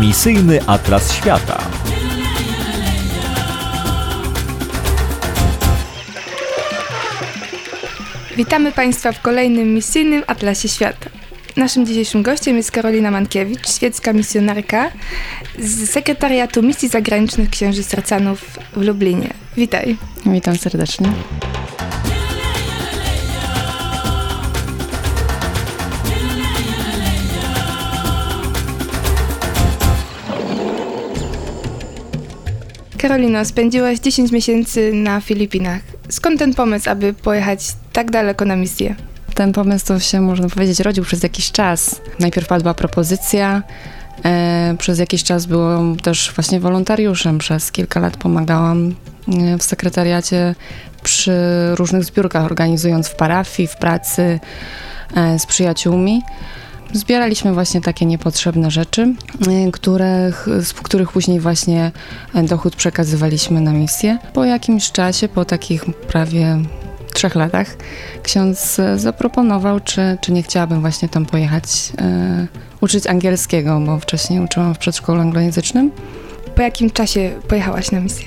Misyjny Atlas Świata. Witamy Państwa w kolejnym Misyjnym Atlasie Świata. Naszym dzisiejszym gościem jest Karolina Mankiewicz, świecka misjonarka z Sekretariatu Misji Zagranicznych Księży Sercanów w Lublinie. Witaj. Witam serdecznie. Karolino, spędziłaś 10 miesięcy na Filipinach. Skąd ten pomysł, aby pojechać tak daleko na misję? Ten pomysł to się, można powiedzieć, rodził przez jakiś czas. Najpierw padła propozycja, przez jakiś czas byłam też właśnie wolontariuszem. Przez kilka lat pomagałam w sekretariacie przy różnych zbiórkach, organizując w parafii, w pracy z przyjaciółmi. Zbieraliśmy właśnie takie niepotrzebne rzeczy, z których później właśnie dochód przekazywaliśmy na misję. Po jakimś czasie, po takich prawie 3 latach, ksiądz zaproponował, czy nie chciałabym właśnie tam pojechać, uczyć angielskiego, bo wcześniej uczyłam w przedszkolu anglojęzycznym. Po jakim czasie pojechałaś na misję?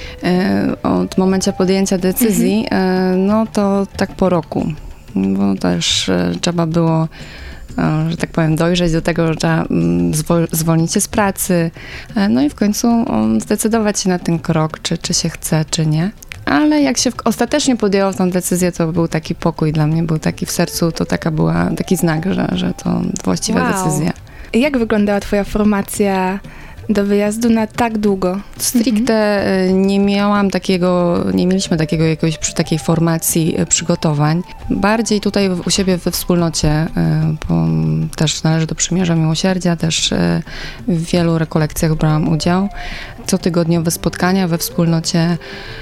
Od momentu podjęcia decyzji, no to tak po roku, bo też trzeba było, że tak powiem, dojrzeć do tego, że trzeba zwolnić się z pracy, no i w końcu zdecydować się na ten krok, czy się chce, czy nie. Ale jak się ostatecznie podjęło tę decyzję, to był taki pokój dla mnie, był taki w sercu, to taki znak, że to właściwa decyzja. Jak wyglądała twoja formacja do wyjazdu na tak długo? Stricte nie mieliśmy takiego jakiegoś przy takiej formacji przygotowań. Bardziej tutaj u siebie we wspólnocie, bo też należy do Przymierza Miłosierdzia, też w wielu rekolekcjach brałam udział. Cotygodniowe spotkania we wspólnocie,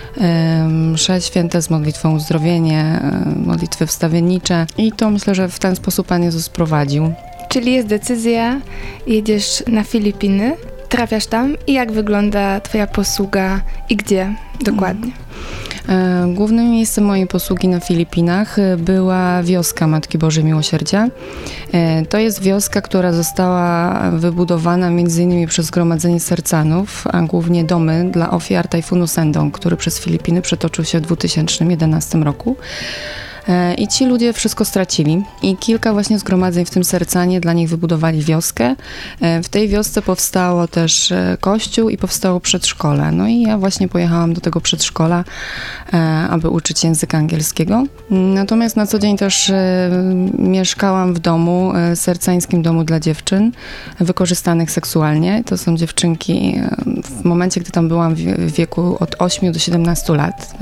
msze święte z modlitwą uzdrowienie, modlitwy wstawiennicze i to myślę, że w ten sposób Pan Jezus prowadził. Czyli jest decyzja, jedziesz na Filipiny, trafiasz tam i jak wygląda twoja posługa i gdzie dokładnie? Głównym miejscem mojej posługi na Filipinach była wioska Matki Bożej Miłosierdzia. To jest wioska, która została wybudowana m.in. przez Zgromadzenie Sercanów, a głównie domy dla ofiar tajfunu Sendong, który przez Filipiny przetoczył się w 2011 roku. I ci ludzie wszystko stracili i kilka właśnie zgromadzeń w tym Sercanie dla nich wybudowali wioskę. W tej wiosce powstało też kościół i powstało przedszkole. No i ja właśnie pojechałam do tego przedszkola, aby uczyć języka angielskiego. Natomiast na co dzień też mieszkałam w domu, sercańskim domu dla dziewczyn wykorzystanych seksualnie. To są dziewczynki w momencie, gdy tam byłam w wieku od 8 do 17 lat,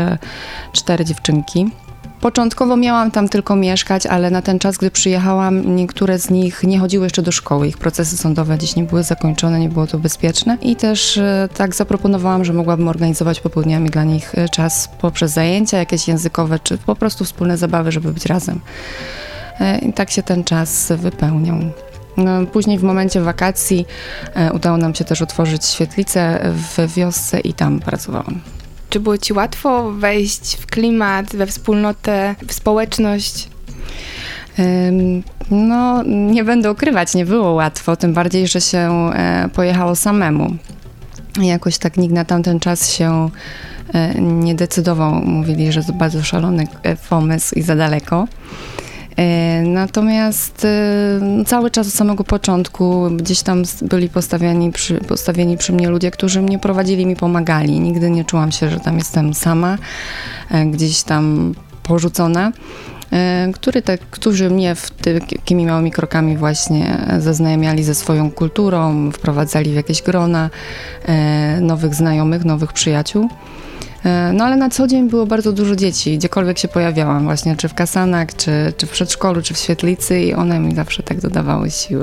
24 dziewczynki. Początkowo miałam tam tylko mieszkać, ale na ten czas, gdy przyjechałam, niektóre z nich nie chodziły jeszcze do szkoły. Ich procesy sądowe dziś nie były zakończone, nie było to bezpieczne. I też tak zaproponowałam, że mogłabym organizować popołudniami dla nich czas poprzez zajęcia jakieś językowe, czy po prostu wspólne zabawy, żeby być razem. I tak się ten czas wypełniał. No, później w momencie wakacji udało nam się też otworzyć świetlicę w wiosce i tam pracowałam. Czy było ci łatwo wejść w klimat, we wspólnotę, w społeczność? No, nie będę ukrywać, nie było łatwo, tym bardziej, że się pojechało samemu. Jakoś tak nikt na tamten czas się nie decydował. Mówili, że to bardzo szalony pomysł i za daleko. Natomiast cały czas od samego początku gdzieś tam byli postawieni przy mnie ludzie, którzy mnie prowadzili, mi pomagali. Nigdy nie czułam się, że tam jestem sama, gdzieś tam porzucona, którzy mnie takimi małymi krokami właśnie zaznajamiali ze swoją kulturą, wprowadzali w jakieś grona nowych znajomych, nowych przyjaciół. No ale na co dzień było bardzo dużo dzieci, gdziekolwiek się pojawiałam właśnie, czy w kasanach, czy w przedszkolu, czy w świetlicy i one mi zawsze tak dodawały siły.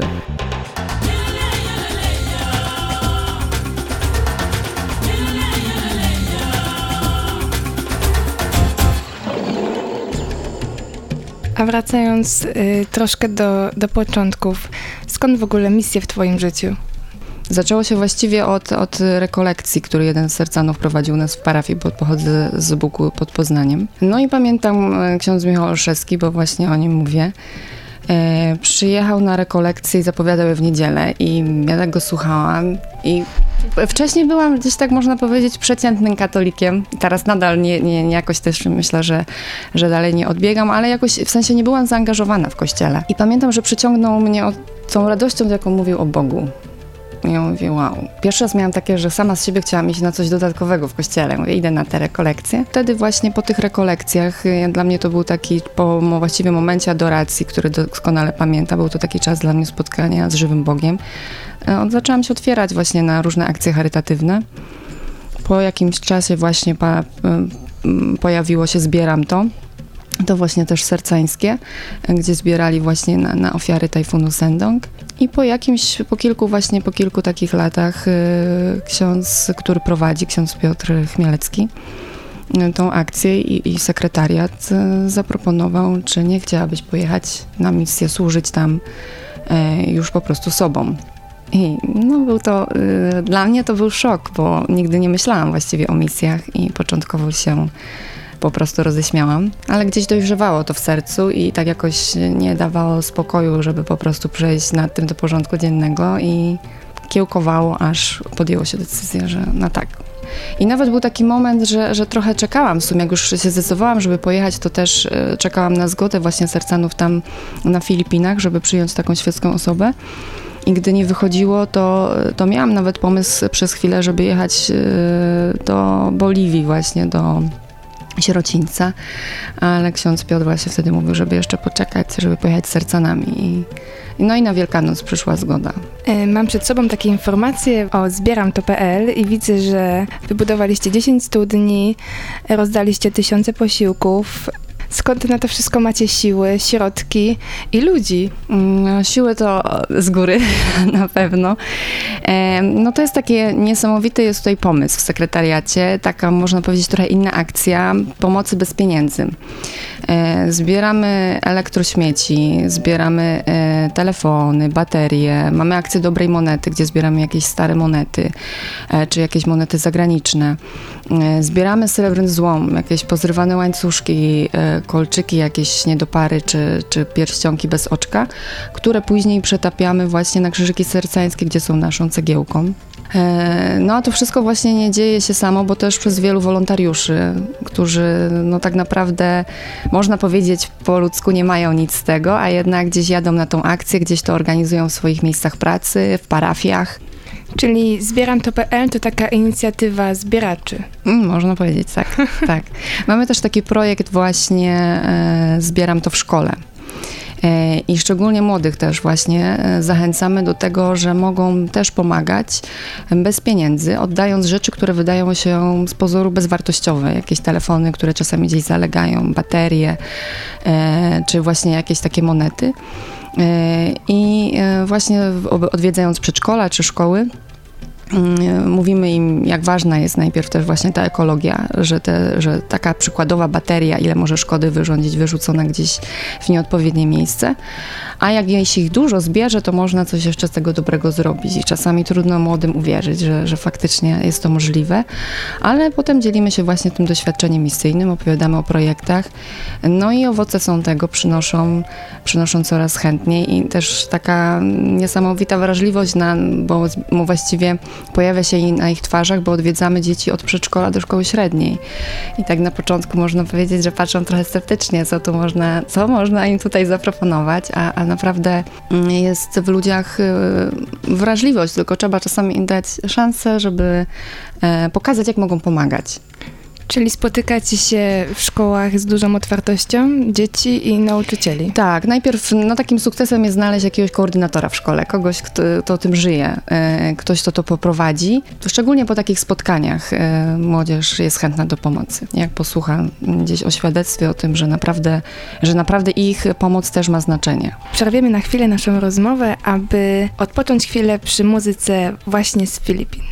A wracając troszkę do początków, skąd w ogóle misje w twoim życiu? Zaczęło się właściwie od rekolekcji, który jeden z sercanów prowadził nas w parafii, bo pochodzę z Buku pod Poznaniem. No i pamiętam ksiądz Michał Olszewski, bo właśnie o nim mówię. Przyjechał na rekolekcję i zapowiadał je w niedzielę i ja tak go słuchałam i wcześniej byłam gdzieś tak można powiedzieć przeciętnym katolikiem. Teraz nadal nie jakoś też myślę, że dalej nie odbiegam, ale jakoś w sensie nie byłam zaangażowana w kościele. I pamiętam, że przyciągnął mnie tą radością, jaką mówił o Bogu. I ja mówię, wow. Pierwszy raz miałam takie, że sama z siebie chciałam iść na coś dodatkowego w kościele. Mówię, idę na te rekolekcje. Wtedy właśnie po tych rekolekcjach, dla mnie to był taki właściwie momencie adoracji, który doskonale pamiętam. Był to taki czas dla mnie spotkania z żywym Bogiem. Zaczęłam się otwierać właśnie na różne akcje charytatywne. Po jakimś czasie właśnie pojawiło się Zbieram to. To właśnie też sercańskie, gdzie zbierali właśnie na ofiary tajfunu Sendong. I po kilku takich latach ksiądz, który prowadzi, ksiądz Piotr Chmielecki, tą akcję i sekretariat zaproponował, czy nie chciałabyś pojechać na misję, służyć tam już po prostu sobą. I był to, dla mnie to był szok, bo nigdy nie myślałam właściwie o misjach i początkowo się po prostu roześmiałam, ale gdzieś dojrzewało to w sercu i tak jakoś nie dawało spokoju, żeby po prostu przejść nad tym do porządku dziennego i kiełkowało, aż podjęło się decyzję, że no tak. I nawet był taki moment, że trochę czekałam w sumie, jak już się zdecydowałam, żeby pojechać, to też czekałam na zgodę właśnie sercanów tam na Filipinach, żeby przyjąć taką świecką osobę. I gdy nie wychodziło, to miałam nawet pomysł przez chwilę, żeby jechać do Boliwii właśnie, do sierocińca, ale ksiądz Piotr właśnie wtedy mówił, żeby jeszcze poczekać, żeby pojechać z sercanami. I na Wielkanoc przyszła zgoda. Mam przed sobą takie informacje o zbieramto.pl i widzę, że wybudowaliście 10 studni, rozdaliście tysiące posiłków. Skąd na to wszystko macie siły, środki i ludzi? Siły to z góry na pewno. To jest takie niesamowity jest tutaj pomysł w sekretariacie, taka można powiedzieć trochę inna akcja pomocy bez pieniędzy. Zbieramy elektrośmieci, zbieramy telefony, baterie, mamy akcję dobrej monety, gdzie zbieramy jakieś stare monety, czy jakieś monety zagraniczne. Zbieramy srebrny złom, jakieś pozrywane łańcuszki, kolczyki, jakieś niedopary, czy pierścionki bez oczka, które później przetapiamy właśnie na krzyżyki sercańskie, gdzie są naszą cegiełką. A to wszystko właśnie nie dzieje się samo, bo też przez wielu wolontariuszy, którzy tak naprawdę można powiedzieć po ludzku nie mają nic z tego, a jednak gdzieś jadą na tą akcję, gdzieś to organizują w swoich miejscach pracy, w parafiach. Czyli zbieramto.pl to taka inicjatywa zbieraczy. Można powiedzieć, tak. Mamy też taki projekt właśnie Zbieram to w szkole. I szczególnie młodych też właśnie zachęcamy do tego, że mogą też pomagać bez pieniędzy, oddając rzeczy, które wydają się z pozoru bezwartościowe. Jakieś telefony, które czasami gdzieś zalegają, baterie, czy właśnie jakieś takie monety. I właśnie odwiedzając przedszkola czy szkoły, mówimy im, jak ważna jest najpierw też właśnie ta ekologia, że taka przykładowa bateria, ile może szkody wyrządzić, wyrzucona gdzieś w nieodpowiednie miejsce, a jak jeśli ich dużo zbierze, to można coś jeszcze z tego dobrego zrobić i czasami trudno młodym uwierzyć, że faktycznie jest to możliwe, ale potem dzielimy się właśnie tym doświadczeniem misyjnym, opowiadamy o projektach, i owoce są tego, przynoszą coraz chętniej i też taka niesamowita wrażliwość, bo właściwie pojawia się na ich twarzach, bo odwiedzamy dzieci od przedszkola do szkoły średniej. I tak na początku można powiedzieć, że patrzą trochę sceptycznie, co można im tutaj zaproponować, a naprawdę jest w ludziach wrażliwość, tylko trzeba czasami im dać szansę, żeby pokazać, jak mogą pomagać. Czyli spotykacie się w szkołach z dużą otwartością dzieci i nauczycieli? Tak, najpierw takim sukcesem jest znaleźć jakiegoś koordynatora w szkole, kogoś, kto o tym żyje, ktoś, kto to poprowadzi. Szczególnie po takich spotkaniach młodzież jest chętna do pomocy. Jak posłucha gdzieś o świadectwie o tym, że naprawdę ich pomoc też ma znaczenie. Przerwiemy na chwilę naszą rozmowę, aby odpocząć chwilę przy muzyce właśnie z Filipin.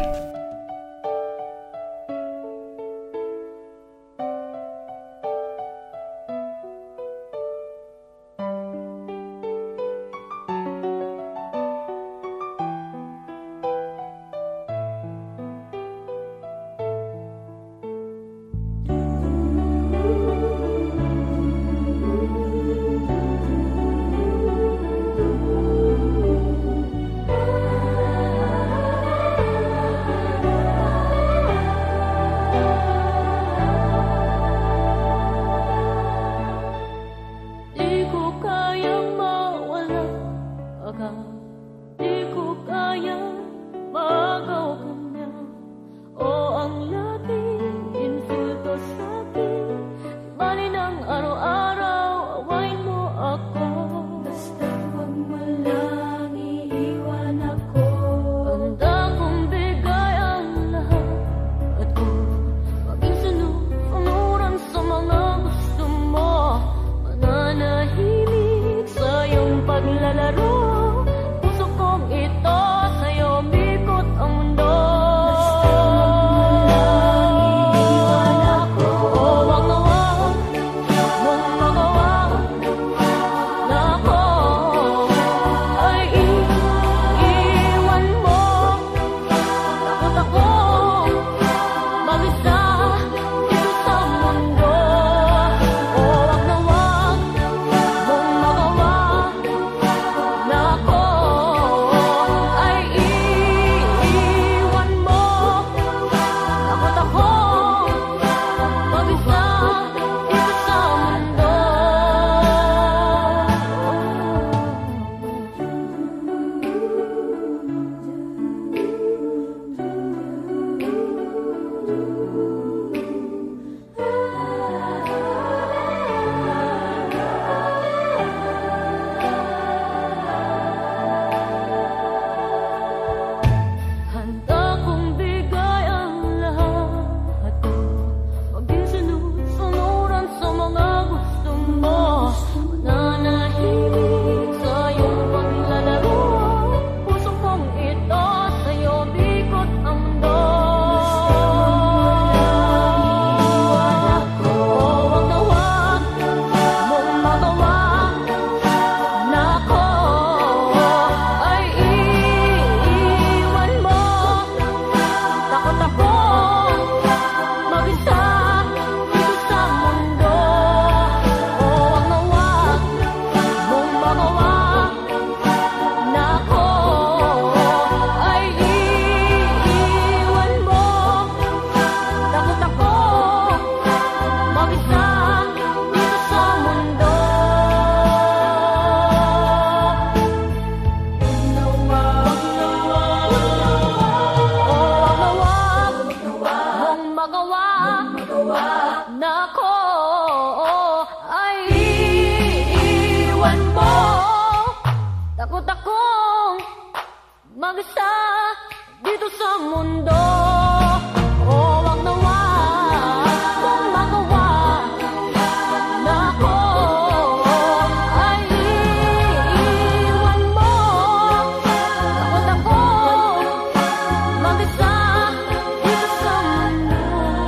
mag-isa dito sa mundo. O wag nawa kung magawa na ako ay iiwan mo. Takot ako mag-isa dito sa mundo.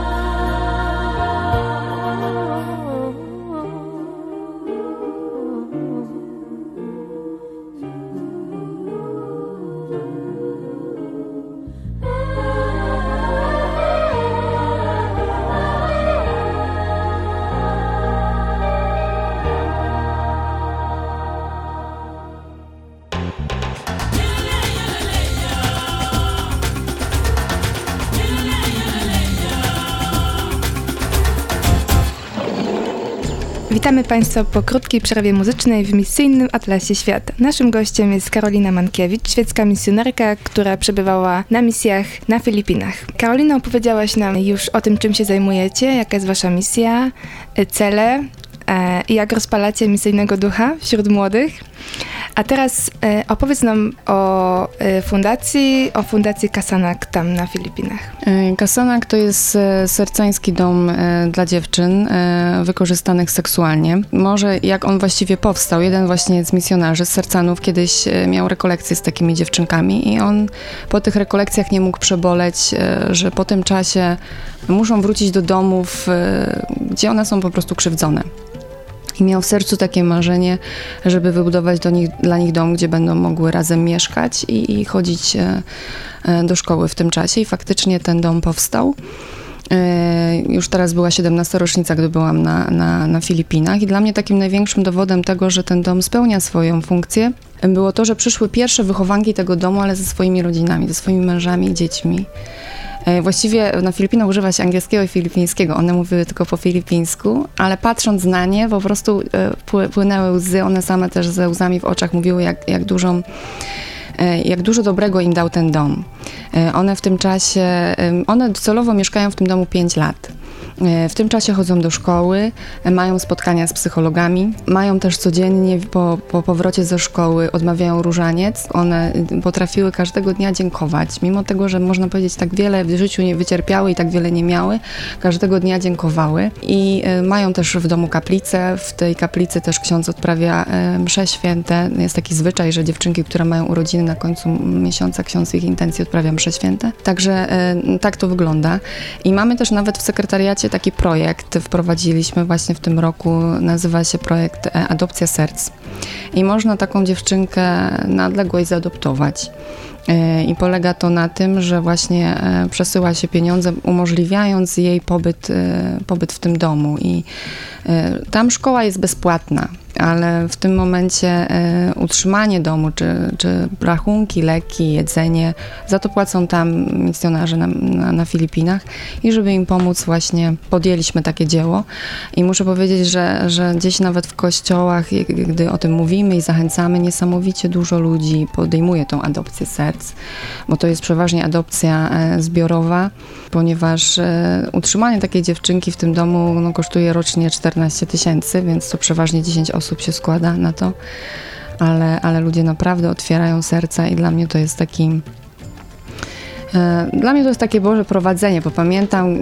Witamy Państwa po krótkiej przerwie muzycznej w misyjnym Atlasie Świata. Naszym gościem jest Karolina Mankiewicz, świecka misjonarka, która przebywała na misjach na Filipinach. Karolina, opowiedziałaś nam już o tym, czym się zajmujecie, jaka jest wasza misja, cele i jak rozpalacie misyjnego ducha wśród młodych. A teraz opowiedz nam o fundacji Kasanak tam na Filipinach. Kasanak to jest sercański dom dla dziewczyn wykorzystanych seksualnie. Może jak on właściwie powstał, jeden właśnie z misjonarzy, z Sercanów, kiedyś miał rekolekcje z takimi dziewczynkami i on po tych rekolekcjach nie mógł przeboleć, że po tym czasie muszą wrócić do domów, gdzie one są po prostu krzywdzone. I miał w sercu takie marzenie, żeby wybudować dla nich dom, gdzie będą mogły razem mieszkać i chodzić do szkoły w tym czasie. I faktycznie ten dom powstał. Już teraz była 17. rocznica, gdy byłam na Filipinach. I dla mnie takim największym dowodem tego, że ten dom spełnia swoją funkcję, było to, że przyszły pierwsze wychowanki tego domu, ale ze swoimi rodzinami, ze swoimi mężami i dziećmi. Właściwie na Filipinach używa się angielskiego i filipińskiego. One mówiły tylko po filipińsku, ale patrząc na nie, po prostu płynęły łzy. One same też ze łzami w oczach mówiły, jak dużo dobrego im dał ten dom. One w tym czasie, one docelowo mieszkają w tym domu 5 lat. W tym czasie chodzą do szkoły, mają spotkania z psychologami, mają też codziennie po powrocie ze szkoły odmawiają różaniec. One potrafiły każdego dnia dziękować, mimo tego, że można powiedzieć tak wiele w życiu nie wycierpiały i tak wiele nie miały, każdego dnia dziękowały i mają też w domu kaplicę. W tej kaplicy też ksiądz odprawia msze święte. Jest taki zwyczaj, że dziewczynki, które mają urodziny na końcu miesiąca, ksiądz w ich intencji odprawia msze święte. Także tak to wygląda. I mamy też nawet w sekretariacie taki projekt, wprowadziliśmy właśnie w tym roku, nazywa się projekt Adopcja Serc. I można taką dziewczynkę na odległość zaadoptować. I polega to na tym, że właśnie przesyła się pieniądze, umożliwiając jej pobyt w tym domu. I tam szkoła jest bezpłatna, ale w tym momencie utrzymanie domu, czy rachunki, leki, jedzenie, za to płacą tam misjonarze na Filipinach i żeby im pomóc właśnie podjęliśmy takie dzieło. I muszę powiedzieć, że gdzieś nawet w kościołach, gdy o tym mówimy i zachęcamy, niesamowicie dużo ludzi podejmuje tą adopcję serc, bo to jest przeważnie adopcja zbiorowa, ponieważ utrzymanie takiej dziewczynki w tym domu kosztuje rocznie 14 000, więc to przeważnie 10 osób się składa na to, ale ludzie naprawdę otwierają serca i dla mnie to jest takie Boże prowadzenie, bo pamiętam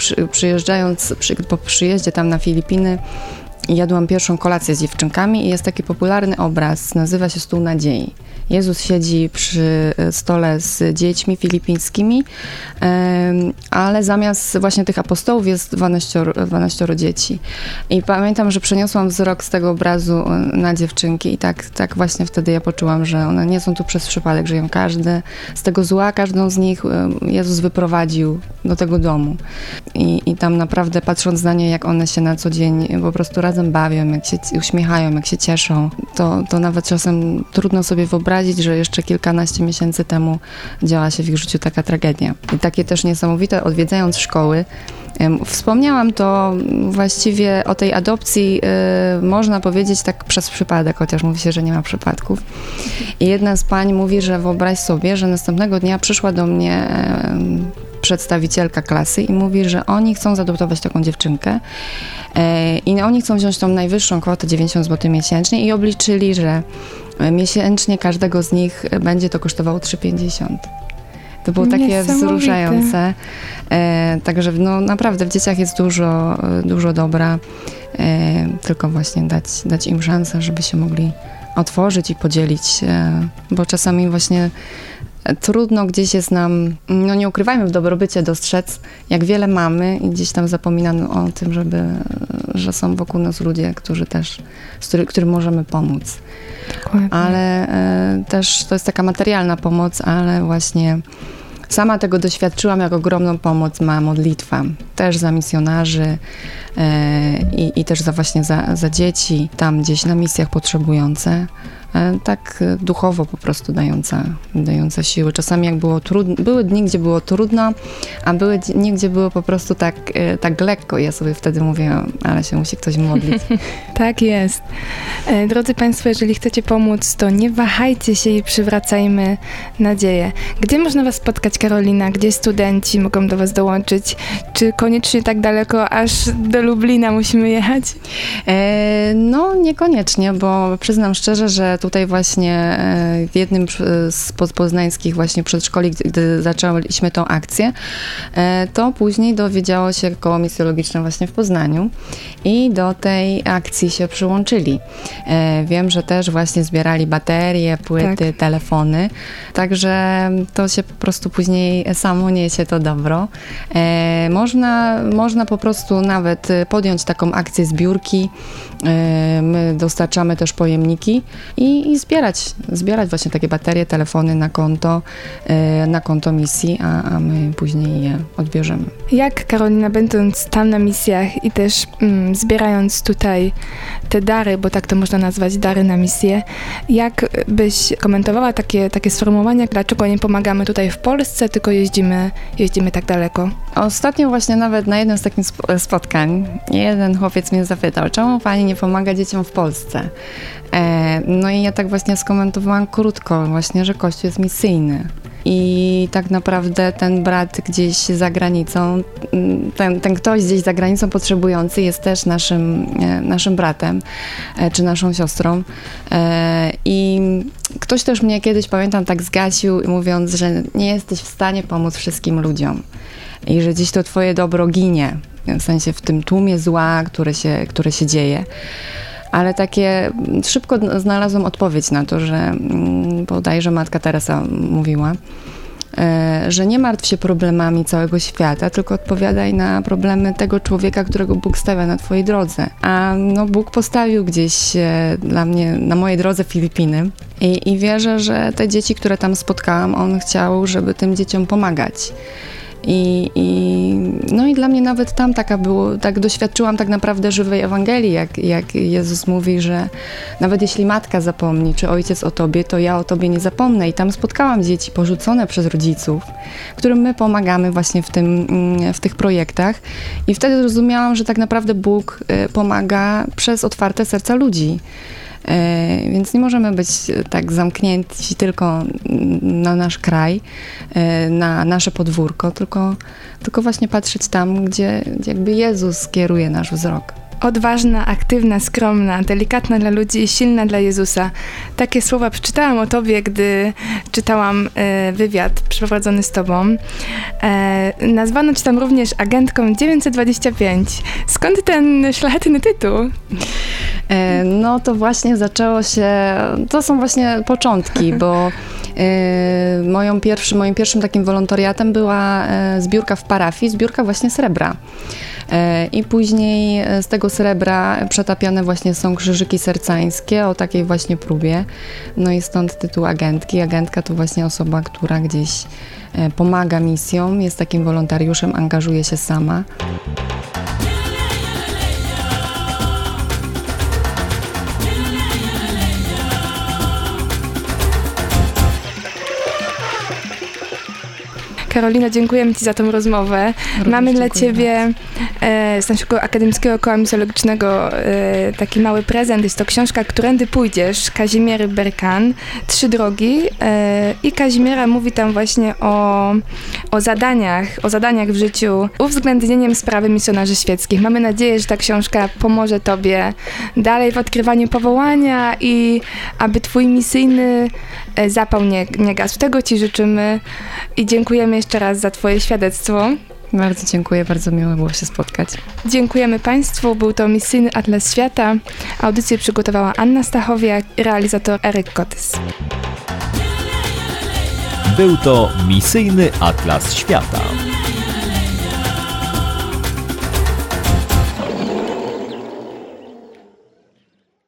po przyjeździe tam na Filipiny jadłam pierwszą kolację z dziewczynkami i jest taki popularny obraz, nazywa się Stół Nadziei. Jezus siedzi przy stole z dziećmi filipińskimi, ale zamiast właśnie tych apostołów jest 12 dzieci. I pamiętam, że przeniosłam wzrok z tego obrazu na dziewczynki i tak właśnie wtedy ja poczułam, że one nie są tu przez przypadek, żyją z tego zła, każdą z nich Jezus wyprowadził do tego domu. I tam naprawdę patrząc na nie, jak one się na co dzień po prostu razem bawią, jak się uśmiechają, jak się cieszą, to nawet czasem trudno sobie wyobrazić, że jeszcze kilkanaście miesięcy temu działa się w ich życiu taka tragedia. I takie też niesamowite, odwiedzając szkoły, wspomniałam to właściwie o tej adopcji, można powiedzieć tak przez przypadek, chociaż mówi się, że nie ma przypadków. I jedna z pań mówi, że wyobraź sobie, że następnego dnia przyszła do mnie przedstawicielka klasy i mówi, że oni chcą zaadoptować taką dziewczynkę i oni chcą wziąć tą najwyższą kwotę 90 zł miesięcznie i obliczyli, że Miesięcznie każdego z nich będzie to kosztowało 3,50. To było takie Niesamowite. wzruszające. Także no, naprawdę w dzieciach jest dużo dobra. Tylko właśnie dać im szansę, żeby się mogli otworzyć i podzielić, bo czasami właśnie trudno gdzieś jest nam, no nie ukrywajmy, w dobrobycie dostrzec, jak wiele mamy i gdzieś tam zapominamy o tym, że są wokół nas ludzie, którzy też, którym możemy pomóc. Dokładnie. Ale też to jest taka materialna pomoc, ale właśnie sama tego doświadczyłam, jak ogromną pomoc ma modlitwa. Też za misjonarzy i też właśnie za dzieci, tam gdzieś na misjach potrzebujące. Tak duchowo po prostu dająca siły. Czasami jak było trudno, były dni, gdzie było trudno, a były dni, gdzie było po prostu tak lekko. Ja sobie wtedy mówię, ale się musi ktoś modlić. Tak jest. Drodzy Państwo, jeżeli chcecie pomóc, to nie wahajcie się i przywracajmy nadzieję. Gdzie można Was spotkać, Karolina? Gdzie studenci mogą do Was dołączyć? Czy koniecznie tak daleko, aż do Lublina musimy jechać? No niekoniecznie, bo przyznam szczerze, że tutaj właśnie w jednym z poznańskich właśnie przedszkoli, gdy zaczęliśmy tą akcję, to później dowiedziało się koło misjologiczne właśnie w Poznaniu i do tej akcji się przyłączyli. Wiem, że też właśnie zbierali baterie, płyty, telefony, także to się po prostu później samo niesie to dobro. Można po prostu nawet podjąć taką akcję zbiórki. My dostarczamy też pojemniki i zbierać właśnie takie baterie, telefony na konto misji, a my później je odbierzemy. Jak, Karolina, będąc tam na misjach i też zbierając tutaj te dary, bo tak to można nazwać, dary na misję, jak byś komentowała takie sformułowania, dlaczego nie pomagamy tutaj w Polsce, tylko jeździmy tak daleko? Ostatnio właśnie nawet na jednym z takich spotkań jeden chłopiec mnie zapytał, czemu pani nie pomaga dzieciom w Polsce? No i ja tak właśnie skomentowałam krótko właśnie, że Kościół jest misyjny. I tak naprawdę ten brat gdzieś za granicą, ten ktoś gdzieś za granicą potrzebujący jest też naszym bratem czy naszą siostrą. I ktoś też mnie kiedyś, pamiętam, tak zgasił, mówiąc, że nie jesteś w stanie pomóc wszystkim ludziom i że gdzieś to twoje dobro ginie, w sensie w tym tłumie zła, które się dzieje. Ale szybko znalazłam odpowiedź na to, że bodajże Matka Teresa mówiła, że nie martw się problemami całego świata, tylko odpowiadaj na problemy tego człowieka, którego Bóg stawia na twojej drodze. A no, Bóg postawił gdzieś dla mnie, na mojej drodze Filipiny i wierzę, że te dzieci, które tam spotkałam, On chciał, żeby tym dzieciom pomagać. No i dla mnie nawet tam tak doświadczyłam tak naprawdę żywej Ewangelii, jak Jezus mówi, że nawet jeśli matka zapomni, czy ojciec o tobie, to ja o tobie nie zapomnę. I tam spotkałam dzieci porzucone przez rodziców, którym my pomagamy właśnie w tych projektach. I wtedy zrozumiałam, że tak naprawdę Bóg pomaga przez otwarte serca ludzi. Więc nie możemy być tak zamknięci tylko na nasz kraj, na nasze podwórko, tylko właśnie patrzeć tam, gdzie jakby Jezus kieruje nasz wzrok. Odważna, aktywna, skromna, delikatna dla ludzi i silna dla Jezusa. Takie słowa przeczytałam o tobie, gdy czytałam wywiad przeprowadzony z tobą. Nazwano cię tam również agentką 925. Skąd ten szlachetny tytuł? No to właśnie zaczęło się, to są właśnie początki, bo moim pierwszym takim wolontariatem była zbiórka w parafii, zbiórka właśnie srebra. I później z tego srebra przetapiane właśnie są krzyżyki sercańskie o takiej właśnie próbie. No i stąd tytuł agentki. Agentka to właśnie osoba, która gdzieś pomaga misjom, jest takim wolontariuszem, angażuje się sama. Karolino, dziękujemy Ci za tą rozmowę. Mamy dla Ciebie z naszego Akademickiego Koła Misologicznego taki mały prezent. Jest to książka Którędy pójdziesz, Kazimiery Berkan, 3 drogi. I Kazimiera mówi tam właśnie o zadaniach w życiu, uwzględnieniem sprawy misjonarzy świeckich. Mamy nadzieję, że ta książka pomoże Tobie dalej w odkrywaniu powołania i aby Twój misyjny zapał nie gasł. Tego Ci życzymy i dziękujemy jeszcze raz za Twoje świadectwo. Bardzo dziękuję, bardzo miło było się spotkać. Dziękujemy Państwu. Był to Misyjny Atlas Świata. Audycję przygotowała Anna Stachowiak, realizator Eryk Kotys. Był to Misyjny Atlas Świata.